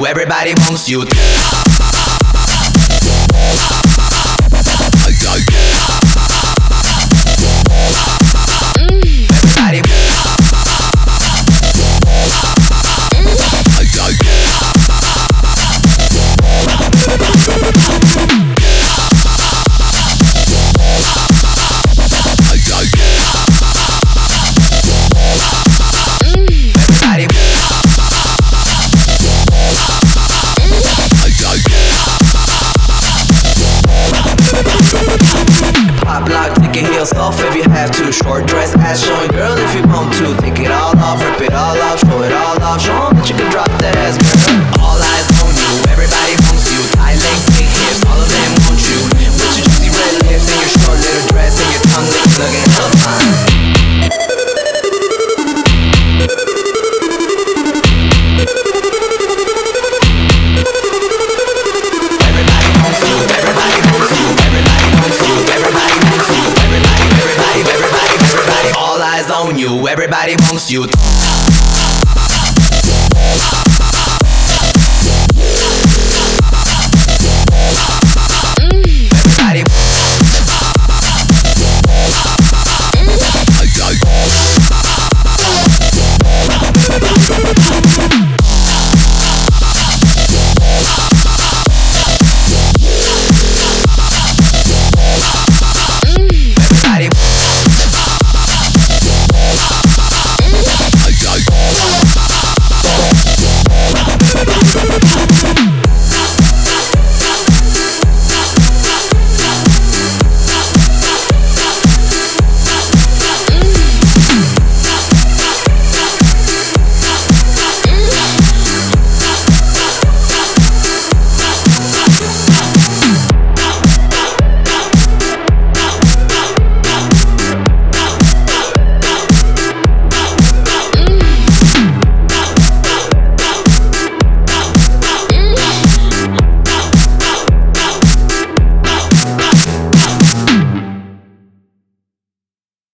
everybody wants you. Pop lock, take your heels off if you have to. Short dress, ass showing, girl, if you want to. Take it all off, rip it all off, show it all off. Show 'em that you can drop that ass, girl. All eyes on you, everybody wants you. Tight legs, big hips, all of them want you. With your juicy red lips and your short little dress and your tongue looking hella fine. On you, everybody wants you.